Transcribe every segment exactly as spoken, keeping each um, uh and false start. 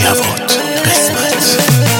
جواد قسمت.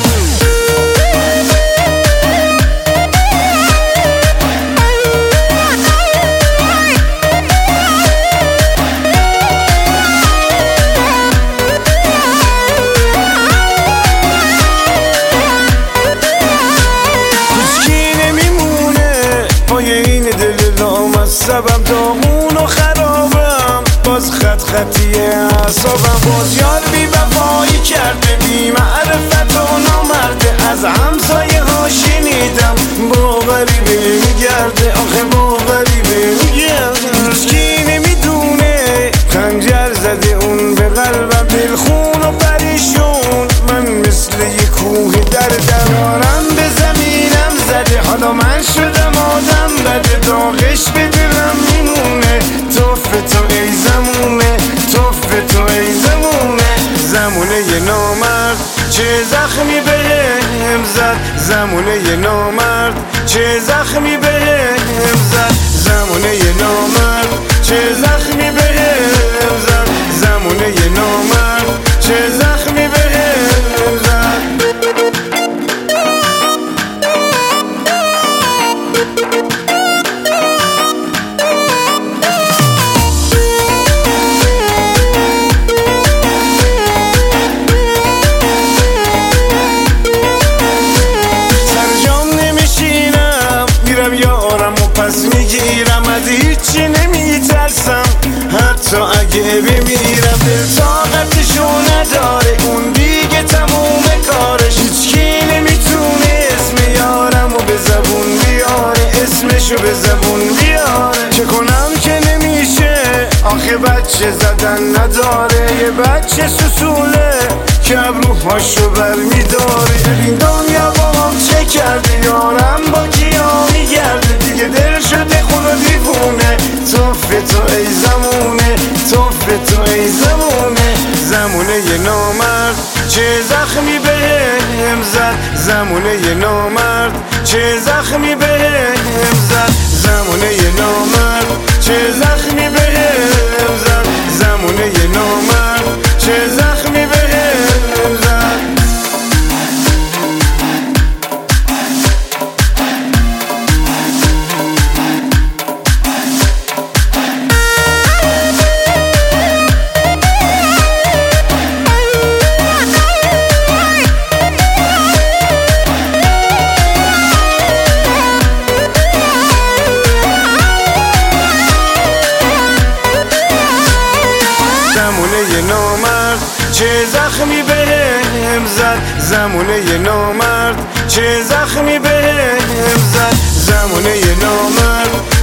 سبم دامون و خرابم، باز خط خطیه اعصابم. باز یار بی وفایی کرده، بی معرفت و نامرده. از همسایه ها شنیدم با غریبه میگرده، آخه با غریبه میگرده. هیچ کی نمیدونه خنجر زده اون به قلبم، دلخون و پریشون. من مثل یه کوه دردم، یارم به زمینم زده. حالا من شدم آدم بده، داغش به دلم میمونه. توف تو ای زمونه، توف تو ای زمونه. زمونه یه نامرد چه زخمی بهم زد، زمونه یه نامرد چه زخمی بهم زد. زمونه یه نامرد چه زخمی بهم زد، زمونه یه نامرد چه زخمی بهم زد. پس میگیرم، از هیچی نمیترسم، حتی اگه بمیرم. دل طاقتشو نداره، اون دیگه تموم کارش. هیچکی نمیتونه اسم یارمو به زبون بیاره، اسمشو به زبون بیاره. چه کنم که نمیشه، آخه بچه زدن نداره. یه بچه سسوله که ابروهاشو بر میداره. این دنیا با هم چه کرده، یارم با کیا میگرده. دیگه دل شده خون و دیوونه. توف تو ای زمونه، توف تو ای زمونه. زمونه یه نامرد چه زخمی بهم زد، زمونه یه نامرد چه زخمی بهم زد. زمونه یه نامرد چه زخمی بهم زد، زمونه یه نامرد چه زخمی بهم زد. زمونه یه نامرد چه زخمی بهم زد، زمونه یه نامرد چه زخمی بهم زد. زمونه یه نامرد